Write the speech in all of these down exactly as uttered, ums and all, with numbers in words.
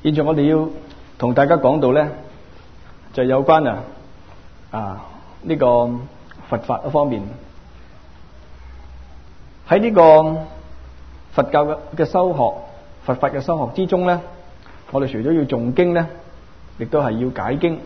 現在我哋要同大家講到咧，就有關啊啊呢個佛法一方面。喺呢個佛教嘅嘅修學、佛法嘅修學之中咧，我哋除咗要誦經咧，亦都係要解經。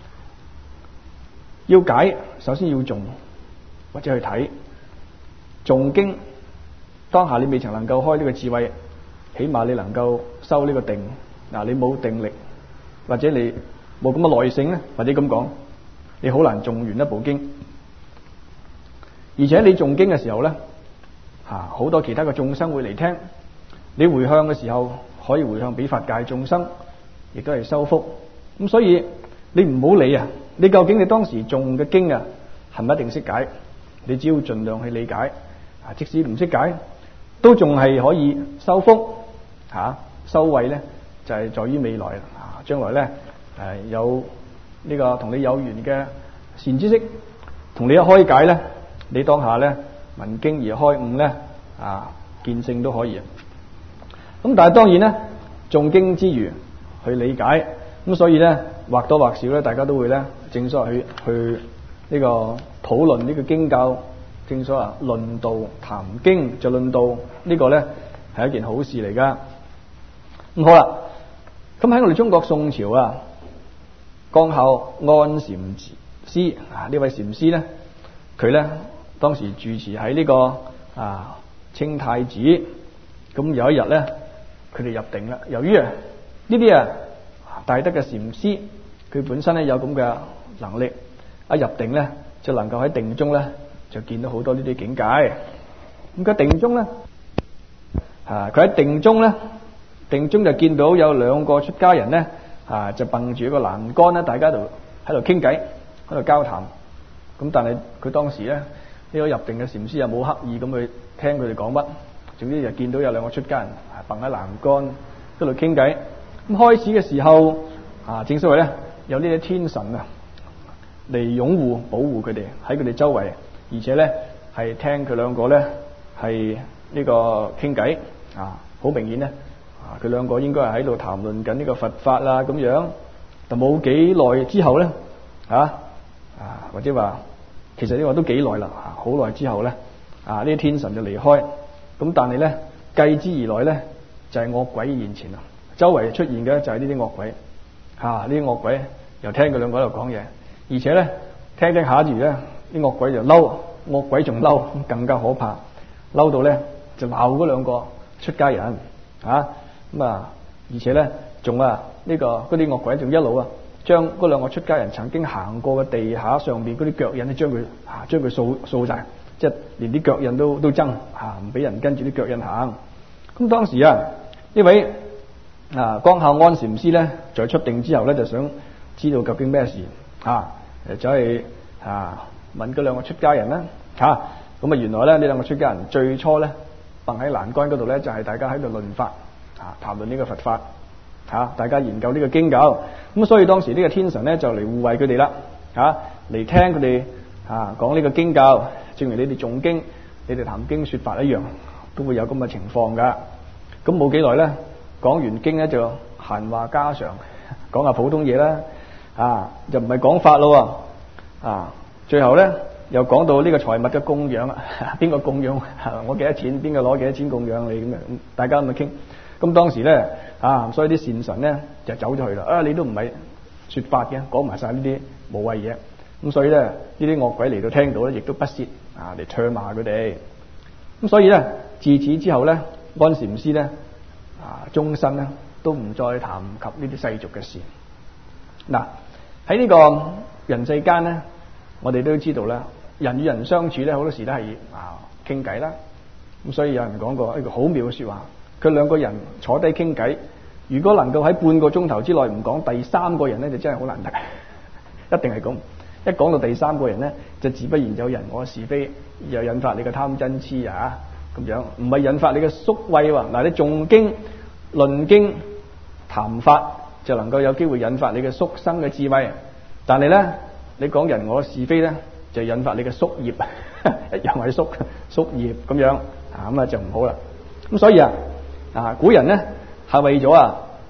要解，首先要誦或者去睇誦經。當下你未曾能夠開呢個智慧，起碼你能夠修呢個定。嗱，你冇定力，或者你冇咁嘅耐性咧，或者咁講，你好難誦完一部經。而且你誦經嘅時候咧，吓好多其他嘅眾生會嚟聽，你回向嘅時候可以回向俾法界眾生，亦都係修福。咁所以你唔好理啊，你究竟你當時誦嘅經啊，係咪一定識解？你只要盡量去理解，啊，即使唔識解，都仲係可以修福吓，修慧咧。就係在於未來啊，將來咧誒有呢個同你有緣嘅善知識，同你一開解咧，你當下咧聞經而開悟咧啊，見性都可以。咁但係當然咧，誦經之餘去理解，咁所以咧或多或少咧，大家都會咧正所謂去去呢個討論呢個經教，正所謂論道談經就論道，呢個咧係一件好事嚟噶。咁好啦。咁喺我哋中國宋朝啊，江孝安禪師啊，呢位禪師咧，佢咧當時住持喺呢個啊清太子。咁有一日咧，佢哋入定啦。由於啊呢啲啊大德嘅禪師，佢本身咧有咁嘅能力，一入定咧就能夠喺定中咧就見到好多呢啲境界。咁佢定中咧啊，佢喺定中咧。定中就見到有兩個出家人咧，啊就掟住一個欄杆咧，大家就喺度傾偈，喺度交談。咁但係佢當時咧呢、呢個入定嘅禪師又冇刻意咁去聽佢哋講乜，總之就見到有兩個出家人掟喺欄杆喺度傾偈。咁開始嘅時候啊，正所謂咧有呢啲天神啊嚟擁護保護佢哋喺佢哋周圍，而且咧係聽佢兩個咧係呢個傾偈啊，好明顯咧。啊！佢兩個應該係喺度談論緊呢個佛法啦，咁樣。但冇幾耐之後咧，啊啊或者話，其實呢個都幾耐啦，好耐之後咧，啊呢啲天神就離開。咁但係咧，繼之而來咧，就係、是、惡鬼現前啦。周圍出現嘅就係呢啲惡鬼。嚇、啊！呢啲惡鬼又聽佢兩個喺度講嘢，而且咧聽聽下住咧，啲惡鬼就嬲，惡鬼仲嬲，更加可怕。嬲到咧就鬧嗰兩個出家人。啊！咁啊，而且咧，仲啊，呢、這個嗰啲惡鬼仲一路啊，將嗰兩個出家人曾經行過嘅地下上邊嗰啲腳印咧，將佢啊，將佢掃掃晒，即係連啲腳印都都憎嚇，唔俾人跟住啲腳印行。咁當時啊，呢位啊江孝安禪師咧，在出定之後咧，就想知道究竟咩事嚇，誒走去啊問嗰兩個出家人啦嚇。咁啊，原來咧呢兩個出家人最初咧，掟喺欄杆嗰度咧，就係、是、大家喺度論法。啊，談論呢個佛法，嚇、啊、大家研究呢個經教，咁所以當時呢個天神咧就嚟護衛佢哋啦，嚇、啊、嚟聽佢哋啊講呢個經教，正如你哋誦經、你哋談經説法一樣，都會有咁嘅情況噶。咁冇幾耐咧，講完經咧就閒話家常，講下普通嘢啦，啊就唔係講法咯，啊最後咧又講到呢個財物嘅供養啊，邊個供養我幾多錢，邊個攞幾多錢供養你咁樣，大家咁去傾。咁當時咧啊，所以啲善神咧就走咗去啦。啊，你都唔係説法嘅，講埋晒呢啲無謂嘢。咁所以咧，呢啲惡鬼嚟到聽到咧，亦都不屑啊嚟唾罵佢哋。咁所以咧，自此之後咧，安禪師咧啊，終身咧都唔再談及呢啲世俗嘅事。嗱，喺呢個人世間咧，我哋都知道啦，人與人相處咧，好多時都係啊傾偈啦。咁所以有人講過一個好妙嘅説話。佢兩個人坐低傾偈，如果能夠喺半個鐘頭之內唔講第三個人咧，就真係好難得。一定係咁，一講到第三個人咧，就自不然有人我是非，又引發你嘅貪嗔痴啊咁樣，唔係引發你嘅宿慧喎。嗱，你誦經、論經、談法，就能夠有機會引發你嘅宿生嘅智慧。但係咧，你講人我是非咧，就引發你嘅宿業，一樣係宿宿業咁樣啊，咁啊就唔好啦。咁所以啊。啊！古人咧係為咗啊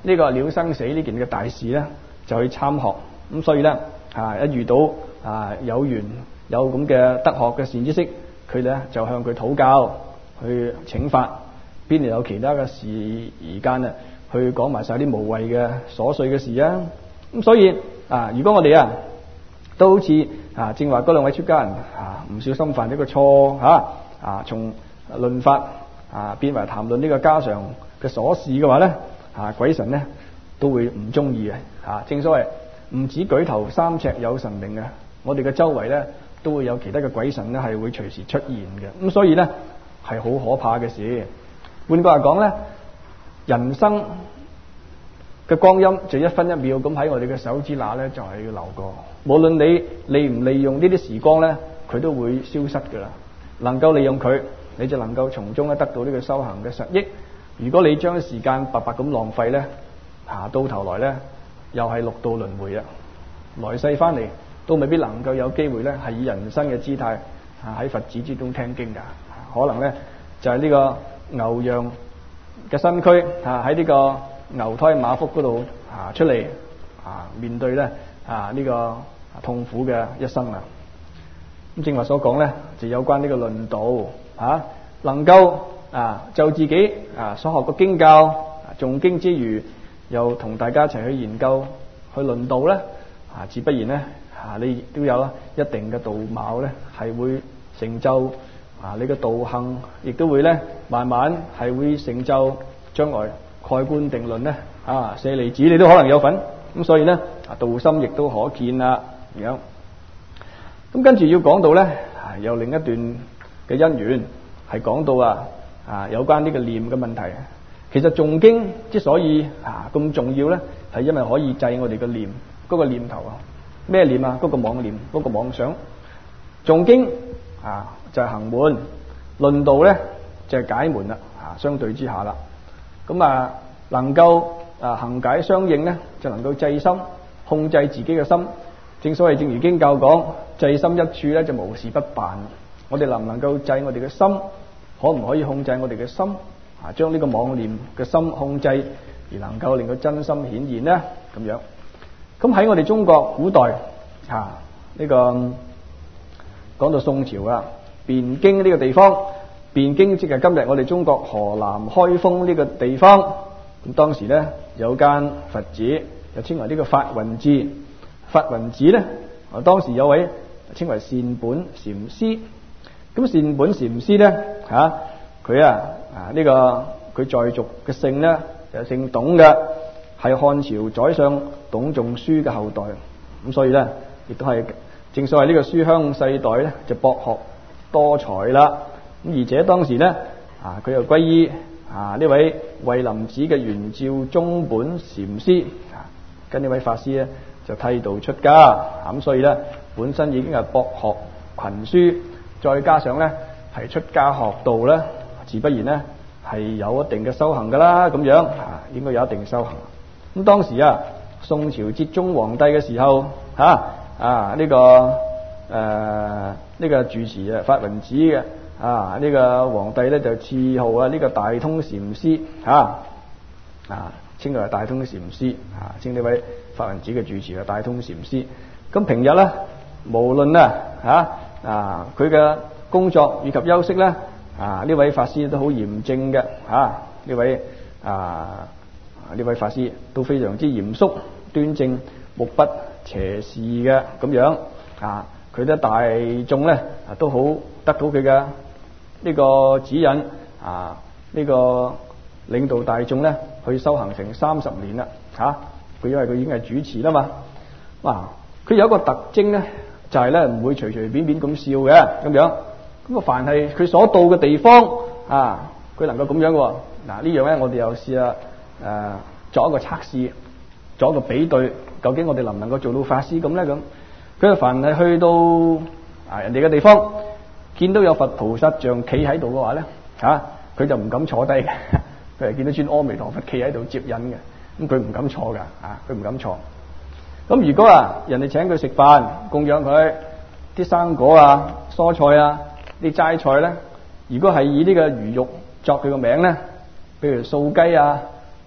呢個了生死呢件嘅大事咧，就去參學。咁所以咧啊，一遇到啊有緣有咁嘅得學嘅善知識，佢咧就向佢討教，去請法。邊度有其他嘅時間啊，去講埋晒啲無謂嘅瑣碎嘅事啊？咁所以啊，如果我哋啊都好似啊正話嗰兩位出家人啊，唔小心犯咗個錯嚇啊，從論法啊變為談論呢個家常嘅瑣事嘅話咧，啊鬼神咧都會唔中意嘅嚇。正所謂唔止舉頭三尺有神明嘅，我哋嘅周圍咧都會有其他嘅鬼神咧係會隨時出現嘅。咁所以咧係好可怕嘅事。換句話講咧，人生嘅光陰就一分一秒咁喺我哋嘅手指罅咧，就係要流過。無論你利唔利用呢啲時光咧，佢都會消失噶啦。能夠利用佢，你就能夠從中咧得到呢個修行嘅實益。如果你將時間白白咁浪費咧，啊到頭來咧又係六道輪迴啊！來世翻嚟都未必能夠有機會咧係以人生嘅姿態啊喺佛寺之中聽經噶，可能咧就係呢個牛羊嘅身軀啊喺呢個牛胎馬腹嗰度啊出嚟啊面對咧啊呢個痛苦嘅一生啊！咁正話所講咧就有關呢個論道啊，能夠啊就自己啊所學嘅經教誦經之餘，又同大家一齊去研究去論道咧啊，自不然咧啊你亦都有一定嘅道貌咧係會成就。啊！你嘅道行亦都會咧，慢慢係會成就將來蓋棺定論咧。啊，舍利子你都可能有份，咁所以咧啊，道心亦都可見啦。咁樣，咁跟住要講到咧，啊，有另一段嘅因緣係講到啊啊有關呢個念嘅問題。其實誦經之所以啊咁重要咧，係因為可以制我哋嘅念嗰個念頭啊。咩念啊？嗰個妄念，嗰個妄想。誦經啊。就係行門，論道咧就係解門啦，啊相對之下啦，咁啊能夠啊行解相應咧，就能夠制心，控制自己嘅心。正所謂正如經教講，制心一處咧就無事不辦。我哋能唔能夠制我哋嘅心，可唔可以控制我哋嘅心？啊，將呢個妄念嘅心控制，而能夠令到真心顯現咧，咁樣。咁喺我哋中國古代啊呢個講到宋朝啊。汴京呢個地方，汴京即係今日我哋中國河南開封呢個地方。咁當時咧有間佛寺，就稱為呢個法雲寺。法雲寺咧，啊當時有位稱為善本禪師。咁善本禪師咧，吓佢啊啊呢個佢在俗嘅姓咧就姓董嘅，係漢朝宰相董仲舒嘅後代。咁所以咧，亦都係正所謂呢個書香世代咧，就博學多才啦，咁而且當時咧啊，佢又歸依啊呢位惠林寺嘅圓照宗本禪師啊，跟呢位法師咧就剃度出家，咁所以咧本身已經係博學群書，再加上咧係出家學道咧，自不然咧係有一定嘅修行噶啦，咁樣啊應該有一定修行。咁當時啊，宋朝哲宗皇帝嘅時候嚇啊呢個。誒、呃，呢、這個住持啊，法雲寺嘅啊，呢、這個皇帝咧就賜號啊，呢個大通禪師吓啊，稱佢為大通禪師啊，稱呢位法雲寺嘅住持啊，大通禪師。咁平日咧，無論啊吓啊，佢嘅工作以及休息咧啊，呢位法師都好嚴正嘅吓，呢位啊呢位法師都非常之嚴肅端正，目不斜視嘅咁樣啊。佢啲大眾咧啊都好得到佢嘅呢個指引啊，呢、這個領導大眾咧去修行成三十年啦嚇。佢、啊、因為佢已經係主持啦嘛，哇！佢有一個特徵咧，就係咧唔會隨隨便便咁笑嘅咁樣。咁啊，凡係佢所到嘅地方啊，佢能夠咁樣喎。嗱、啊、呢樣咧，我哋又試下誒作一個測試，作一個比對，究竟我哋能唔能夠做到法師咁咧咁？佢啊，凡係去到啊人哋嘅地方，見到有佛菩薩像企喺度嘅話咧，嚇佢就唔敢坐低嘅。佢係見到尊阿彌陀佛企喺度接引嘅，咁佢唔敢坐㗎，啊佢唔敢坐。咁如果啊人哋請佢食飯，供養佢啲生果啊、蔬菜啊、啲齋菜咧，如果係以呢個魚肉作佢個名咧，譬如素雞啊、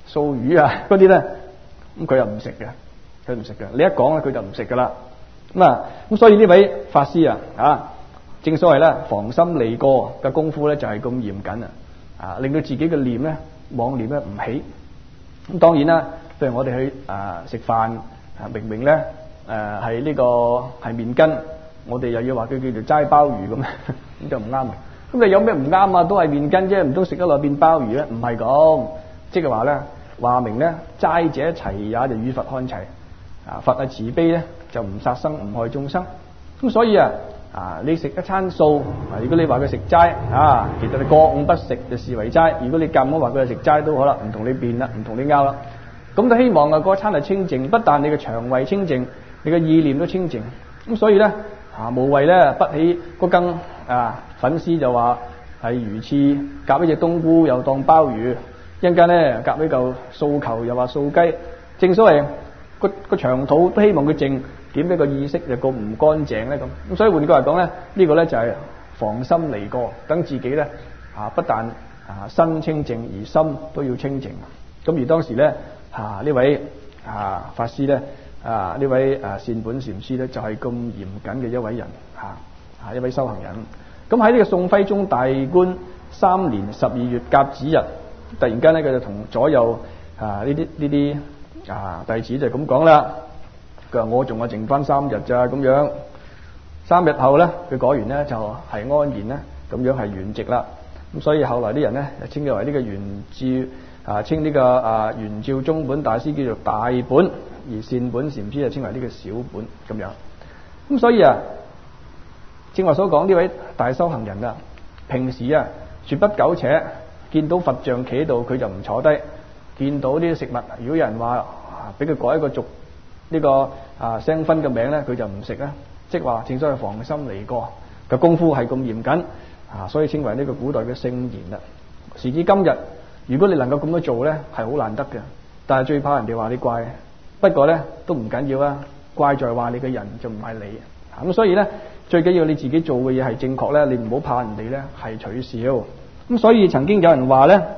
素魚啊嗰啲咧，咁佢又唔食嘅，佢唔食嘅。你一講咧，佢就唔食噶啦。咁啊，咁所以呢位法師啊，啊，正所謂咧，防心離過嘅功夫咧就係咁嚴謹啊，啊，令到自己嘅念咧妄念咧唔起。咁當然啦，譬如我哋去啊食飯啊，明明咧誒係呢個係麵筋，我哋又要話佢叫做齋鮑魚咁，咁就唔啱啊。咁你有咩唔啱啊？都係麵筋啫，唔通食得落變鮑魚咧？唔係咁，即係話咧，話明咧齋者齊也就與佛看齊啊，佛係慈悲咧就唔殺生唔害眾生。咁所以啊啊，你食一餐素啊，如果你話佢食齋啊，其實你過午不食就視為齋。如果你咁樣話佢係食齋都好啦，唔同你辯啦，唔同你拗啦。咁就希望啊嗰餐係清淨，不但你嘅腸胃清淨，你嘅意念都清淨。咁所以咧啊，無謂咧不起嗰羹啊。粉絲就話係魚翅夾一隻冬菇又當鮑魚，一陣間咧夾一嚿素球又話素雞。正所謂個個長肚都希望佢淨，點解個意識就咁唔乾淨咧咁？咁所以換句話講咧，呢個咧就係防心離過，等自己咧啊不但啊身清淨，而心都要清淨。咁而當時咧啊呢位啊法師咧啊呢位啊善本禪師咧就係咁嚴謹嘅一位人嚇啊一位修行人。咁喺呢個宋徽宗大觀三年十二月甲子日，突然間咧佢就同左右啊呢啲呢啲啊弟子就咁講啦。佢話我仲係剩翻三日咋咁樣，三日後咧佢講完咧就係安然咧咁樣係圓寂啦。咁所以後來啲人咧就稱佢為呢個圓照啊，稱呢個啊圓照宗本大師叫做大本，而善本禪師就稱為呢個小本咁樣。咁所以啊。正話所講呢位大修行人啊，平時啊絕不苟且，見到佛像企喺度佢就唔坐低，見到呢啲食物，如果有人話俾佢改一個俗呢個啊腥薰嘅名咧，佢就唔食啦。即係話正所謂防心離過嘅功夫係咁嚴謹啊，所以稱為呢個古代嘅聖賢啦。時至今日，如果你能夠咁樣做咧，係好難得嘅。但係最怕人哋話你怪，不過咧都唔緊要啊，怪在話你嘅人就唔係你。咁所以咧，最緊要你自己做嘅嘢係正確咧，你唔好怕人哋咧係取笑。咁所以曾經有人話咧，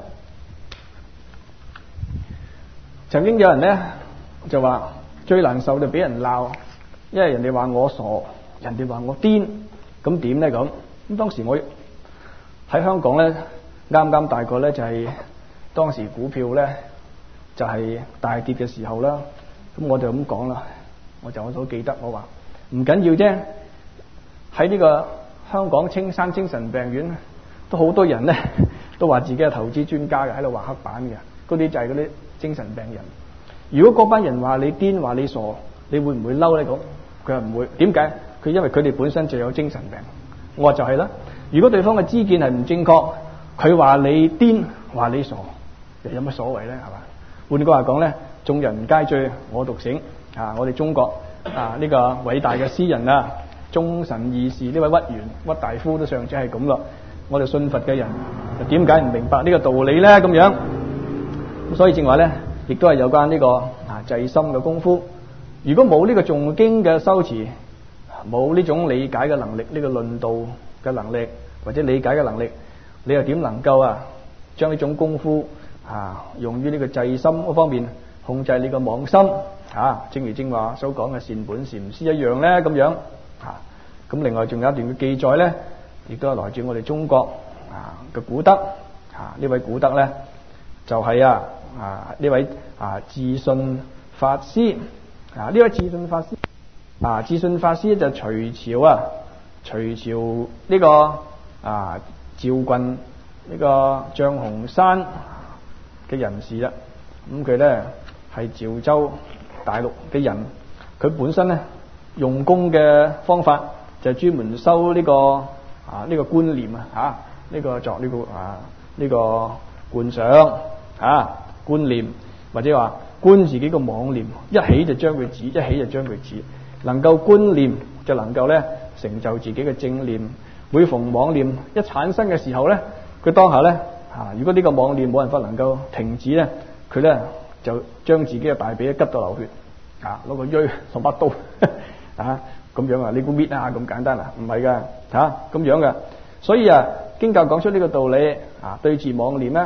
曾經有人咧就話最難受就俾人鬧，因為人哋話我傻，人哋話我癲，咁點咧咁？咁當時我喺香港咧，啱啱大個咧就係當時股票咧就係大跌嘅時候啦。咁我就咁講啦，我就我都記得我話。唔緊要啫，喺呢個香港青山精神病院都好多人咧，都話自己係投資專家嘅，喺度畫黑板嘅，嗰啲就係嗰啲精神病人。如果嗰班人話你癲，話你傻，你會唔會嬲咧？咁佢話唔會。點解？佢因為佢哋本身就有精神病。我話就係啦。如果對方嘅知見係唔正確，佢話你癲，話你傻，又有乜所謂咧？係嘛？換句話講咧，眾人皆醉我獨醒啊！我哋中國。啊！呢、這個偉大嘅詩人啊，忠臣義士呢位屈原屈大夫都尚且係咁咯。我哋信佛嘅人，點解唔明白呢個道理咧？咁樣咁，所以正話咧，亦都係有關呢、這個啊制心嘅功夫。如果冇呢個誦經嘅修持，冇呢種理解嘅能力，呢、這個論道嘅能力或者理解嘅能力，你又點能夠啊將呢種功夫啊用於呢個制心嗰方面，控制你個妄心？啊，正如正話所講嘅善本禪師一樣咧，咁樣啊。咁另外仲有一段嘅記載咧，亦都係來自我哋中國啊嘅古德啊。呢位古德咧就係、是、啊啊呢位啊智信法師啊。呢位智信法師啊，智信法師就隋朝啊，隋朝呢、這個啊趙郡呢個象雄山嘅人士啦。咁佢咧係趙州大陸嘅人，佢本身咧用功嘅方法就係專門修呢、這個啊呢、這個觀念啊吓，呢、這個作呢、這個啊呢、這個觀想啊觀念，或者話觀自己個妄念，一起就將佢止，一起就將佢止，能夠觀念就能夠咧成就自己嘅正念。每逢妄念一產生嘅時候咧，佢當下咧啊，如果呢個妄念冇辦法能夠停止咧，佢咧就將自己嘅大髀急到流血啊！攞個錐同把刀啊咁樣啊！你估搣啊咁簡單啊？唔係噶嚇咁樣噶。所以啊，經教講出呢個道理啊，對治妄念咧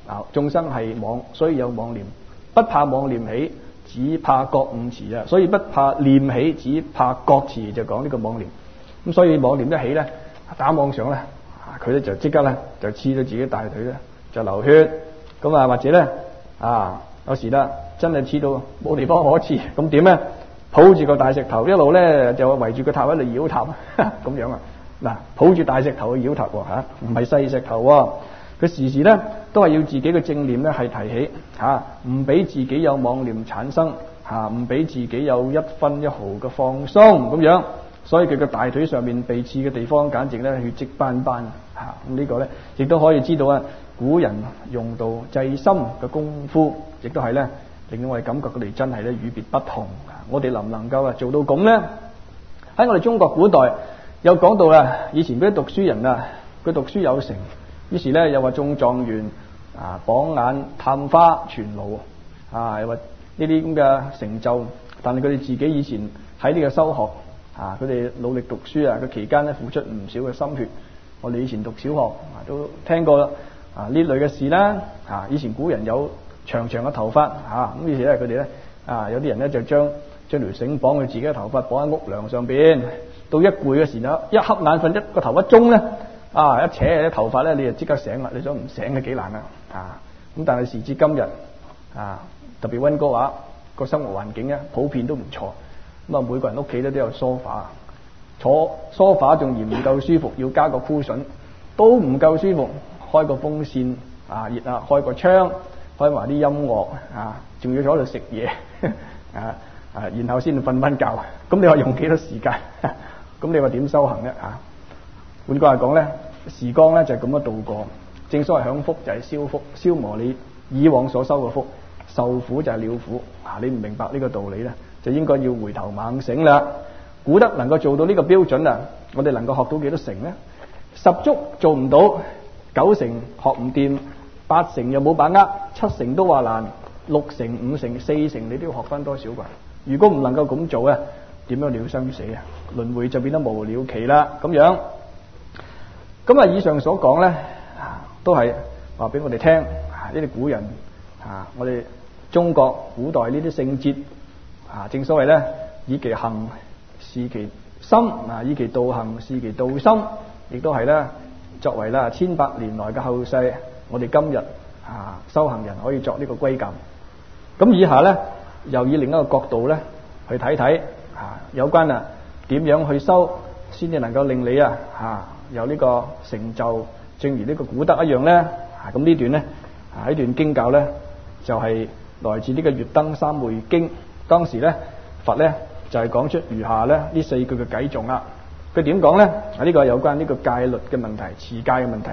啊，眾生係妄，所以有妄念，不怕妄念起，只怕覺悟遲啊。所以不怕念起，只怕覺遲，就講呢個妄念。咁所以妄念一起咧，打妄想咧，佢咧就即刻咧就刺到自己大腿咧，就流血。咁啊，或者咧啊，有時啦，真係刺到冇地方可刺，咁點咧？抱住個大石頭，一路咧就圍住個塔喺度繞塔咁樣啊！嗱，抱住大石頭去繞塔喎嚇，唔係細石頭喎。佢時時咧都係要自己嘅正念咧係提起嚇，唔俾自己有妄念產生嚇，唔俾自己有一分一毫嘅放鬆咁樣。所以佢嘅大腿上面被刺嘅地方，簡直咧血跡斑斑嚇。咁呢個咧亦都可以知道啊，古人用到制心嘅功夫，亦都係咧令到我哋感覺佢哋真係咧與別不同。我哋能唔能夠啊做到咁咧？喺我哋中國古代有講到啊，以前嗰啲讀書人啊，佢讀書有成，於是咧又話中狀元啊，榜眼探花傳奴啊，又話呢啲咁嘅成就。但係佢哋自己以前喺呢個修學啊，佢哋努力讀書啊，個期間咧付出唔少嘅心血。我哋以前讀小學啊，都聽過啊呢類嘅事啦。啊，以前古人有長長嘅頭髮啊，咁於是咧佢哋咧啊，有啲人咧就將將條繩綁佢自己嘅頭髮，綁喺屋梁上邊。到一攰嘅時候，一瞌眼瞓，一個頭一中咧，啊一扯啲頭髮咧，你就即刻醒啦。你想唔醒嘅幾難啊！啊咁，但係時至今日啊，特別溫哥華個生活環境咧，普遍都唔錯。咁啊，每個人屋企咧都有梳化，坐梳化仲嫌唔夠舒服，要加個箍筍，都唔夠舒服。開個風扇啊，熱啊，開個窗，開埋啲音樂啊，仲要坐喺度食嘢啊。啊，然後先瞓翻覺，咁你話用幾多時間？咁你話點修行咧？啊，換句話講咧，時光咧就係咁樣度過。正所謂享福就係消福，消磨你以往所修嘅福；受苦就係了苦。啊，你唔明白呢個道理咧，就應該要回頭猛醒啦。古德能夠做到呢個標準啊，我哋能夠學到幾多成咧？十足做唔到，九成學唔掂，八成又冇把握，七成都話難，六成、五成、四成你都要學翻多少啩？如果唔能夠咁做啊，點樣了生死啊？輪迴就變得無了期啦。咁樣，咁啊，以上所講咧，都係話俾我哋聽，呢啲古人啊，我哋中國古代呢啲聖哲啊，正所謂咧，以其行示其心啊，以其道行示其道心，亦都係咧，作為啦千百年來嘅後世，我哋今日啊修行人可以作呢個歸鑒。咁以下咧，又以另一個角度咧去睇睇啊，有關啊點樣去修先至能夠令你啊啊有呢個成就，正如呢個古德一樣咧。啊，咁呢段咧啊呢段經教咧就係、是、來自呢個《月燈三昧經》。當時咧佛咧就係、是、講出如下咧呢四句嘅偈頌啦。佢點講咧？啊，呢個係有關呢個戒律嘅問題，持戒嘅問題。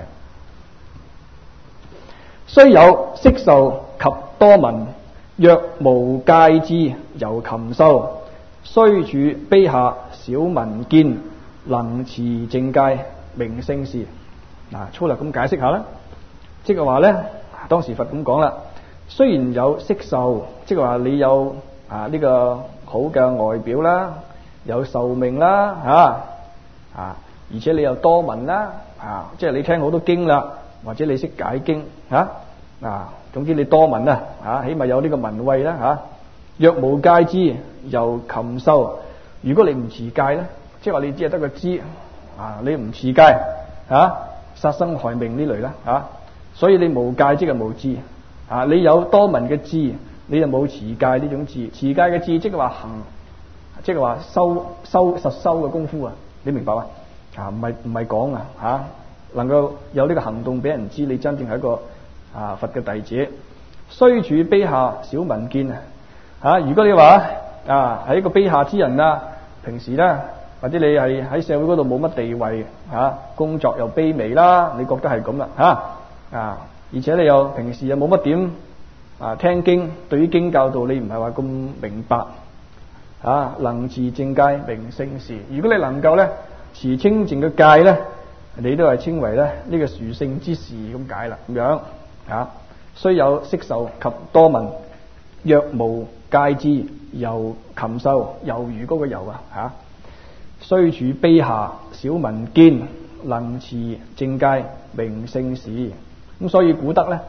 雖有色受及多聞，若無戒智，猶禽獸。雖處卑下，少聞見，能持淨戒，名勝事。嗱，粗略咁解釋下啦，即係話咧，當時佛咁講啦。雖然有色受，即係話你有啊呢個好嘅外表啦，有壽命啦，吓啊，而且你又多聞啦，啊，即係你聽好多經啦，或者你識解經，吓啊，總之你多聞啦，啊，起碼有呢個聞慧啦，吓。若無戒智，猶禽獸。如果你唔持戒咧，即係話你只係得個知，啊，你唔持戒，啊，殺生害命呢類啦，啊，所以你無戒即係無智，啊，你有多聞嘅智，你就冇持戒呢種智。持戒嘅智即係話行，即係話修修實修嘅功夫啊，你明白嗎？啊，唔係唔係講啊，吓，能夠有呢個行動俾人知，你真正係一個啊佛嘅弟子。雖處卑下，少聞見啊。啊！如果你話啊係一個卑下之人啊，平時咧或者你係喺社會嗰度冇乜地位啊，工作又卑微啦，你覺得係咁啦嚇啊！而且你又平時又冇乜點啊聽經，對於經教導你唔係話咁明白啊，能持淨戒，名勝事。如果你能夠咧持清淨嘅戒咧，你都係稱為咧呢個殊勝之事咁解啦，咁樣啊。雖有色受及多聞，若無戒智，猶禽獸。猶如嗰個猶啊吓，雖處卑下，少聞見，能持淨戒，名勝事。咁所以古德咧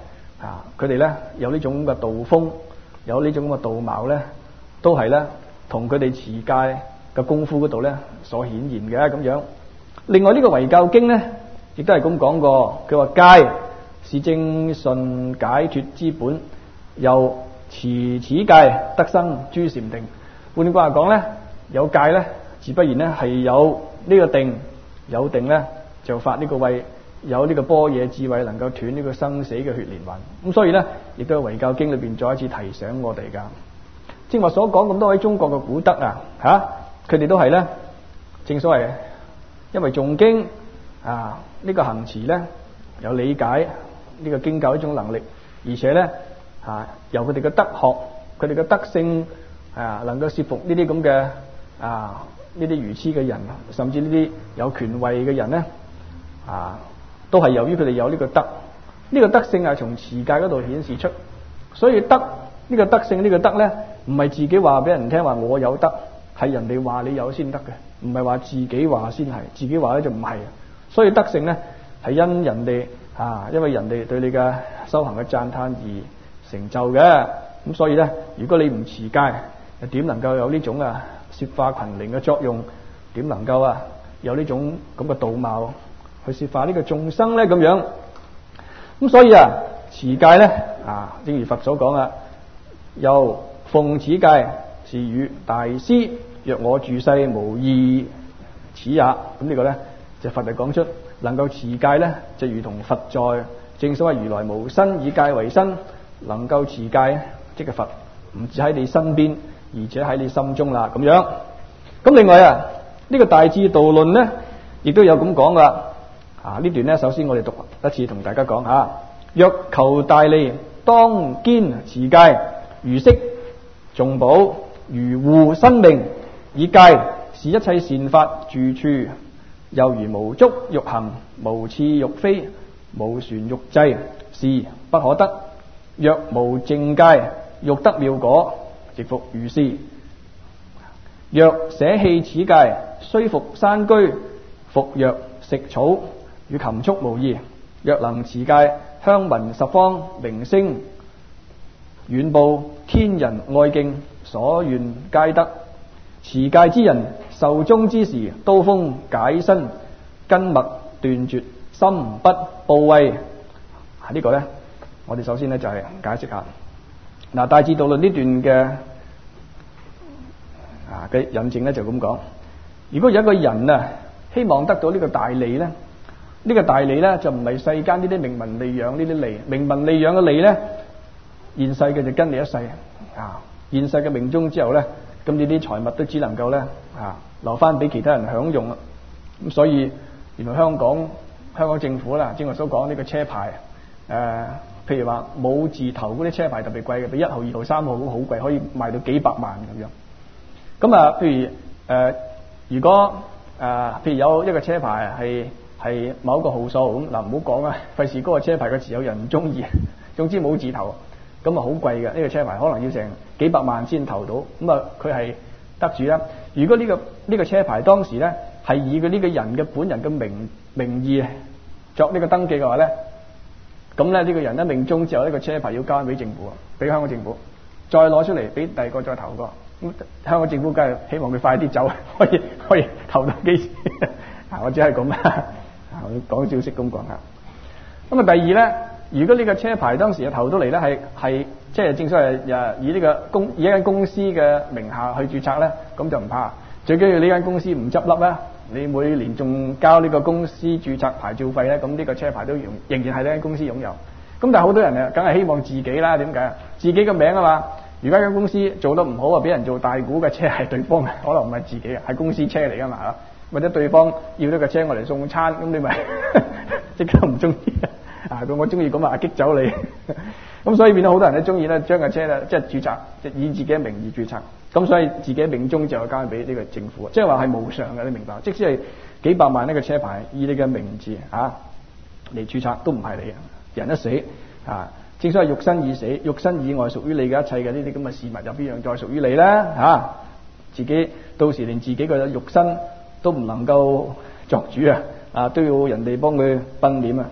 啊，佢哋咧有呢種嘅道風，有呢種嘅道貌咧，都係咧同佢哋持戒嘅功夫嗰度咧所顯現嘅咁樣。另外呢個遺教經咧，亦都係咁講過，佢話戒是正順解脫之本，又持此戒得生諸禪定。換句話講咧，有戒咧，自不然咧係有呢個定，有定咧就發呢個慧，有呢個般若智慧能夠斷呢個生死嘅血連環。咁所以咧，亦都係遺教經裏邊再一次提醒我哋噶。正話所講咁多位中國嘅古德啊，吓佢哋都係咧，正所謂因為誦經啊，呢個行持咧有理解呢個經教一種能力，而且咧啊由佢哋嘅德學，佢哋嘅德性啊，能夠說服呢啲咁嘅啊呢啲愚痴嘅人，甚至呢啲有權位嘅人咧啊，都係由於佢哋有呢個德，呢個德性係從持戒嗰度顯示出。所以德呢個德性呢個德咧，唔係自己話俾人聽話我有德，係人哋話你有先得嘅，唔係話自己話先係，自己話咧就唔係。所以德性咧係因人哋啊，因為人哋對你嘅修行嘅讚嘆而成就嘅。咁所以咧，如果你唔持戒，又點能夠有呢種啊攝化群靈嘅作用？點能夠啊有呢種咁嘅道貌去攝化呢個眾生咧？咁樣咁所以啊，持戒咧啊，正如佛所講啊，又奉此戒，是與大師，若我住世無異此也。咁呢個咧就佛就講出，能夠持戒咧，就如同佛在。正所謂如來無身，以戒為身，能夠持戒，即係佛唔止喺你身邊，而且喺你心中啦。咁樣咁另外啊，呢、這個大智度論咧，亦都有咁講噶。啊呢段咧，首先我哋讀一次，同大家講下：若求大利，當堅持戒，如釋重寶，如護生命。以戒是一切善法住處，又如無足欲行，無翅欲飛，無旋欲制，是不可得。若無淨戒，欲得妙果，亦復如是。若捨棄此戒，雖復山居，服藥食草，與禽畜無異。若能持戒，香聞十方，名聲遠播，天人愛敬，所願皆得。持戒之人，壽終之時，刀鋒解身，筋脈斷絕，心不怖畏。啊，呢個呢，我哋首先呢就係解釋下。嗱，大智度論呢段嘅啊嘅引證呢就咁講：如果有一個人啊，希望得到呢個大利呢，呢個大利呢就唔係世間呢啲名聞利養呢啲利，名聞利養嘅利呢，現世嘅就跟你一世啊，現世嘅命終之後呢，咁呢啲財物都只能夠咧啊留翻俾其他人享用啦。咁所以原來香港香港政府啦，正如我所講呢個車牌誒、呃，譬如話冇字頭嗰啲車牌特別貴嘅，比一號、二號、三號咁好貴，可以賣到幾百萬咁樣。咁啊，譬如誒、呃，如果誒、呃，譬如有一個車牌係係某一個號數咁，嗱唔好講啊，費事嗰個車牌嘅持有人唔中意。總之冇字頭。咁啊好貴嘅，呢個車牌可能要成幾百萬先投到，咁啊佢係得主啦。如果呢個呢個車牌當時咧係以佢呢個人嘅本人嘅名名義作呢個登記嘅話咧，咁咧呢個人咧命終之後呢個車牌要交俾政府，俾香港政府再攞出嚟俾第二個再投過。咁香港政府梗係希望佢快啲走，可以可以投到幾時？啊，我只係咁啊，講招式咁講下。咁啊第二咧。如果呢個車牌當時嘅投到嚟咧，係係即係正所謂誒以呢個公以一間公司嘅名下去註冊咧，咁就唔怕。最緊要呢間公司唔執笠咧，你每年仲交呢個公司註冊牌照費咧，咁呢個車牌都仍仍然係呢間公司擁有。咁但係好多人啊，梗係希望自己啦，點解啊？自己嘅名啊嘛。如果間公司做得唔好啊，俾人做大股嘅車係對方嘅，可能唔係自己嘅，係公司車嚟噶嘛嚇。或者對方要呢個車我嚟送餐，咁你咪即刻唔中意。啊！佢我中意咁啊，激走你咁，所以變咗好多人都中意咧，將架車咧即係註冊，即係以自己嘅名義註冊。咁所以自己命終就交俾呢個政府，即係話係無償嘅，你明白？即使係幾百萬呢個車牌以你嘅名字啊嚟註冊，都唔係你嘅。人一死啊，正所謂肉身已死，肉身以外屬於你嘅一切嘅呢啲咁嘅事物，有邊樣再屬於你咧？啊，自己到時連自己嘅肉身都唔能夠作主啊！啊，都要人哋幫佢奔殮啊！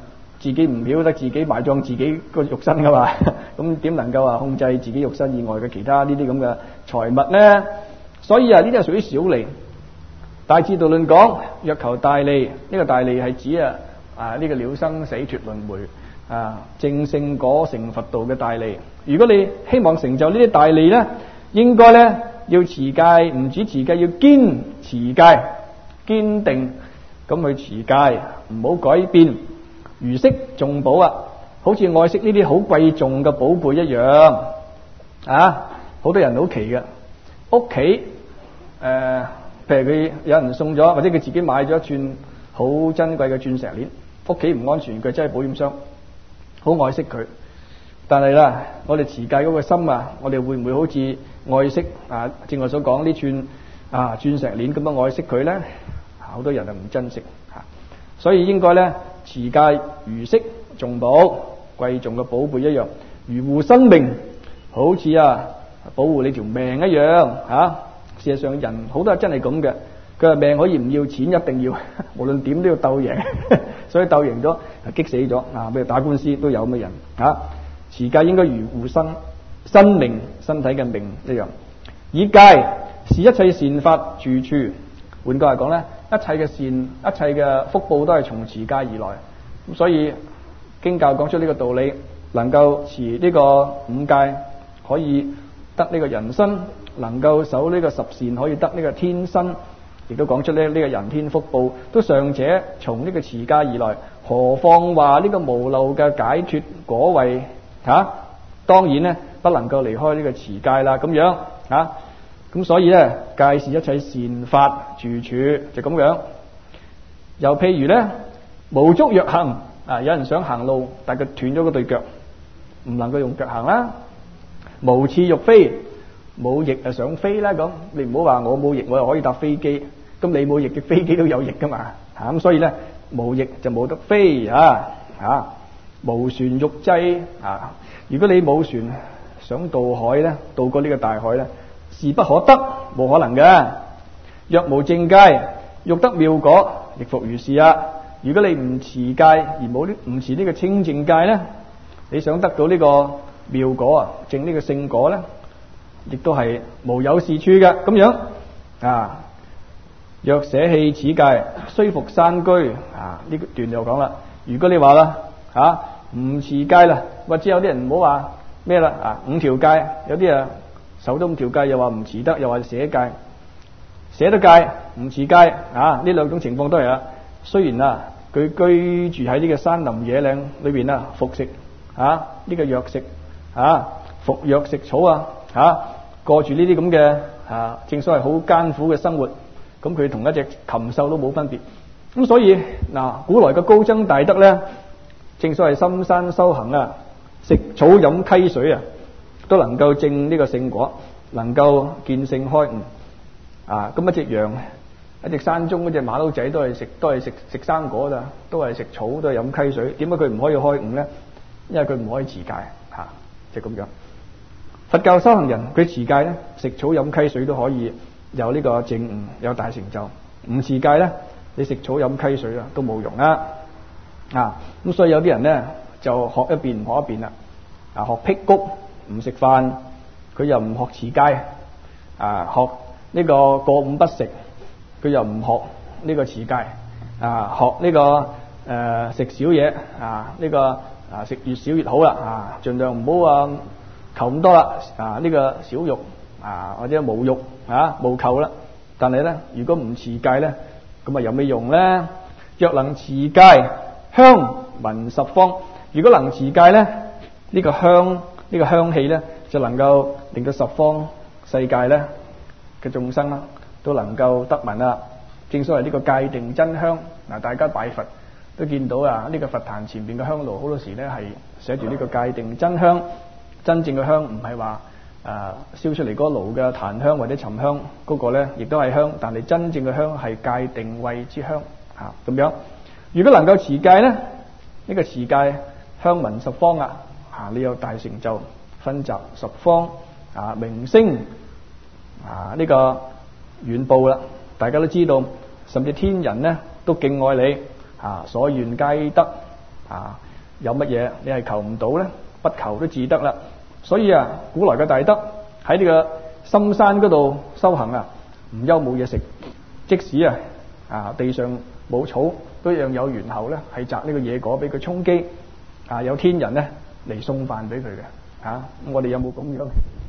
自己唔曉得自己埋葬自己個肉身噶嘛，咁點能夠話控制自己肉身以外嘅其他呢啲咁嘅財物呢？所以啊，呢啲係屬於小利。大智度論講，若求大利，呢、這個大利係指啊啊呢、這個了生死脫輪迴啊證聖果成佛道嘅大利。如果你希望成就呢啲大利呢，應該呢要持戒，唔止持戒，要堅持戒，堅定咁去持戒，唔好改變。如惜重寶啊，好似愛惜呢啲好貴重嘅寶貝一樣啊！好多人好奇嘅屋企誒，譬如佢有人送咗，或者佢自己買咗一串好珍貴嘅鑽石鏈，屋企唔安全，佢真係保險箱，好愛惜佢。但係啦，我哋持戒嗰個心啊，我哋會唔會好似愛惜啊？正我所講呢串啊鑽石鏈咁樣愛惜佢咧？好多人係唔珍惜嚇，所以應該咧持戒如惜重寶，貴重嘅寶貝一樣，如護生命，好似啊保護你條命一樣嚇。事實上人好多係真係咁嘅，佢話命可以唔要，錢一定要，無論點都要鬥贏，所以鬥贏咗激死咗啊！譬如打官司都有咁嘅人嚇。持戒應該如護生生命，身體嘅命一樣，以戒是一切善法住處。換句話講咧，一切嘅善，一切嘅福報都係從持戒而來。咁所以經教講出呢個道理，能夠持呢個五戒，可以得呢個人身；能夠守呢個十善，可以得呢個天身。亦都講出咧呢個人天福報，都尚且從呢個持戒而來，何況話呢個無漏嘅解脫果位嚇、啊？當然咧不能夠離開呢個持戒啦。咁樣嚇。咁、啊、所以咧，戒是一切善法住處，就咁樣。又譬如咧，無足若行啊！有人想行路，但佢斷咗嗰對腳，唔能夠用腳行啦。無翅欲飛，冇翼啊想飛啦咁。你唔好話我冇翼，我又可以搭飛機。咁你冇翼嘅飛機都有翼噶嘛？嚇、啊、咁所以咧，無翼就冇得飛啊！嚇、啊、無船欲濟啊！如果你冇船想渡海咧，渡過呢個大海咧，是不可得，冇可能嘅。若無正戒，欲得妙果，亦復如是啊！如果你唔持戒而冇呢唔持呢個清淨戒咧，你想得到呢個妙果啊，證呢個聖果咧，亦都係無有是處嘅咁樣啊！若捨棄此戒，雖復山居啊！呢段就講啦。如果你話啦嚇唔持戒啦，或者有啲人唔好話咩啦啊五條戒，有啲啊守咗五條戒又話唔持得，又話捨戒，捨得戒唔持戒啊！呢兩種情況都係啊。雖然啊佢居住喺呢個山林野嶺裏邊啊，服食啊呢個藥食啊服藥食草啊嚇，過住呢啲咁嘅啊正所謂好艱苦嘅生活。咁佢同一隻禽獸都冇分別，咁所以嗱，古來嘅高僧大德咧，正所謂深山修行啊，食草飲溪水啊，都能夠證呢個聖果，能夠見性開悟啊！咁一隻羊，一隻山中嗰隻馬騮仔都係食都係食食生果咋，都係食草，都係飲溪水，點解佢唔可以開悟咧？因為佢唔可以持戒嚇，就咁樣。佛教修行人佢持戒咧，食草飲溪水都可以有呢個證悟，有大成就。唔持戒咧，你食草飲溪水啊，都冇用啊！啊，咁所以有啲人咧就學一邊唔學一邊啦。啊，學辟谷唔食飯，佢又唔學持戒。啊，學呢個過午不食，佢又唔學呢個持戒。啊，學呢、這個誒、呃、食少嘢啊，呢、這個啊食越少越好啦。啊，盡量唔好啊求咁多啦。啊，呢、這個少肉。啊，或者無欲啊，無求啦。但係咧，如果唔持戒咧，咁啊有咩用咧？若能持戒，香聞十方。如果能持戒咧，呢、這個香呢、這個香氣咧，就能夠令到十方世界咧嘅眾生啦，都能夠得聞啦。正所謂呢個戒定真香。嗱，大家拜佛都見到啊，呢、這個佛壇前邊嘅香爐好多時咧係寫住呢個戒定真香。真正嘅香唔係話誒、啊、燒出嚟嗰爐嘅檀香或者沉香嗰、那個咧，亦都係香，但係真正嘅香係戒定慧之香嚇咁樣。如果能夠持戒咧，呢、這個持戒香聞十方啊嚇，你有大成就，分集十方啊名聲啊呢、這個遠報啦，大家都知道，甚至天人咧都敬愛你啊，所願皆得啊。 有乜嘢你係求唔到咧？不求都自得啦。所以啊，古來嘅大德喺呢個深山嗰度修行啊，唔憂冇嘢食，即使啊啊地上冇草，都一樣有猿猴咧係摘呢個野果俾佢充飢，啊有天人咧嚟送飯俾佢嘅。啊，我哋有冇咁樣？